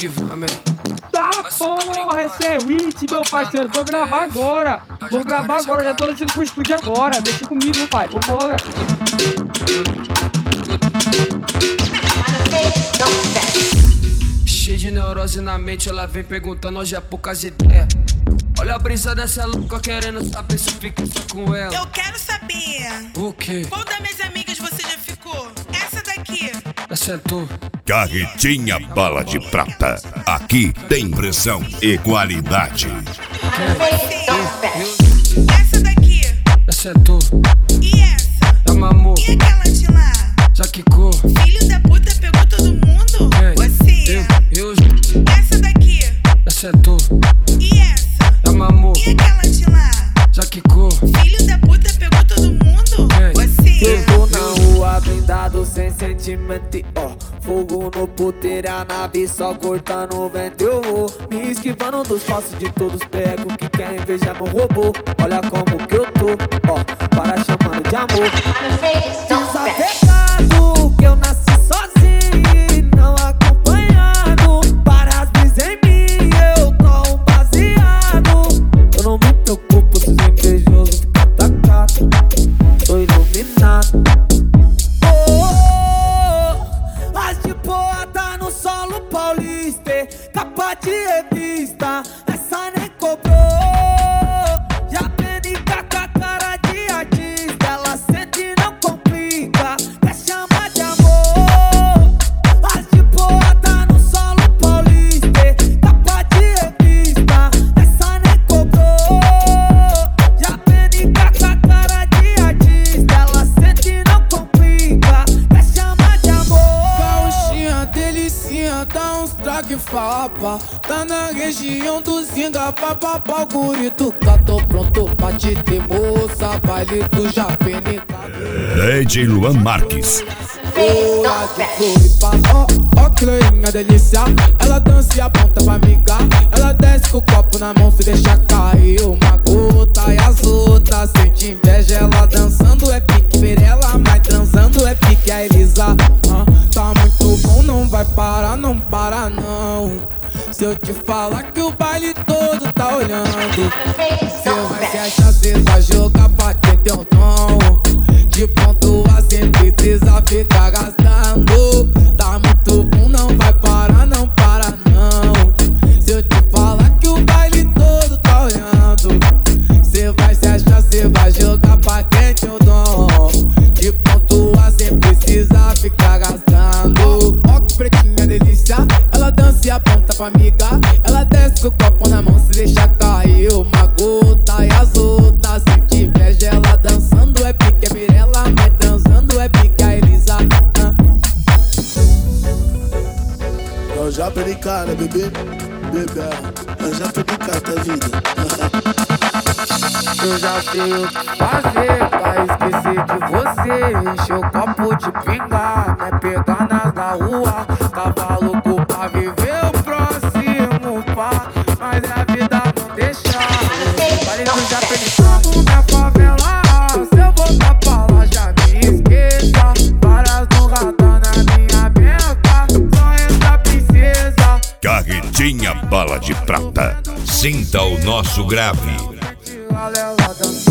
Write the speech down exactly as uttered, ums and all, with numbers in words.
que vamos. Tá, porra, esse é hit, meu parceiro. Vou gravar agora. Vou gravar agora, já tô descendo pro estúdio agora. Deixa comigo, meu pai. Vambora. Cheio de neurose na mente, ela vem perguntando hoje é poucas ideias. Olha a brisa dessa louca querendo saber se eu fico só com ela. Eu quero saber. O quê? Qual das minhas amigas você já ficou? Essa daqui. Essa é tu. Carretinha Bala de Prata. Aqui tem pressão e qualidade. Você. Essa daqui. Essa é tu. E essa? É uma amor. E aquela de lá? Já quicou. Filho da puta pegou todo mundo? Quem? Você. Eu, eu. Essa daqui. Essa é tu. E essa? É uma amor. E aquela de lá? Já quicou. Filho da puta pegou todo mundo? Quem? Você. Eu tô na rua blindado sem sentimento e ó, fogo no puteiro, a nave só cortando o vento. Eu vou me esquivando dos passos de todos pego que querem ver já meu robô. Olha como que eu tô, ó, para chamando de amor. Desapegado, que eu nasci sozinho e não acompanhado. Para as brisas em mim, eu tô um baseado. Eu não me preocupo se os invejosos ficam atacados. Tô iluminado. Oh, as de boa tá no solo paulista, capa de revista, essa nem cobrou. Já penica com a cara de artista, ela sente e não complica, quer chamar de amor. As de boa tá no solo paulista, capa de revista, essa nem cobrou. Já penica com a cara de artista, ela sente e não complica, quer chamar de amor. Gauchinha, delicinha, dá uns traque fapa. Tá na região do Zinga, papapá, gurito. Tá, tô pronto pra te ter, moça. Baile do Japenica. D J Luan Marques. Ora de Floripa, ó, ó que loirinha delícia. Ela dança e aponta pra amiga. Ela desce com o copo na mão, se deixa cair uma gota. E as outras sente inveja, ela dançando é pique Mirella, mas transando é pique a Elisa. ah, Tá muito bom, não vai parar, não para não. Se eu te falar que o baile todo tá olhando, cê vai se achar, cê vai jogar pra quem tem um dom. De ponto a cem precisa ficar gastando. Tá muito bom, não vai parar, não para não. Se eu te falar que o baile todo tá olhando, cê vai se achar, cê vai jogar pra quem tem um dom. De ponto a cem precisa ficar gastando. Ó que pretinha delícia, ela dança e aponta pra amiga. Ela desce com o copo na mão, se deixa cair uma gota. E as outras sente inveja, ela dançando é pique é Mirella, mas transando é pique a Elisa. ah. Eu já perdi cara, bebê, bebê. Eu já perdi cara da vida. Eu já sei o que fazer pra esquecer de você. Encher o copo de pinga, né, pegar nas da rua. Tava louco pra viver o próximo pá, mas a vida não deixa. Vale do Japenicano na favela. Se eu voltar pra lá já me esqueça. Várias no radar na minha meta, só entra princesa. Carretinha Bala de Prata. Sinta o nosso grave. Ela dança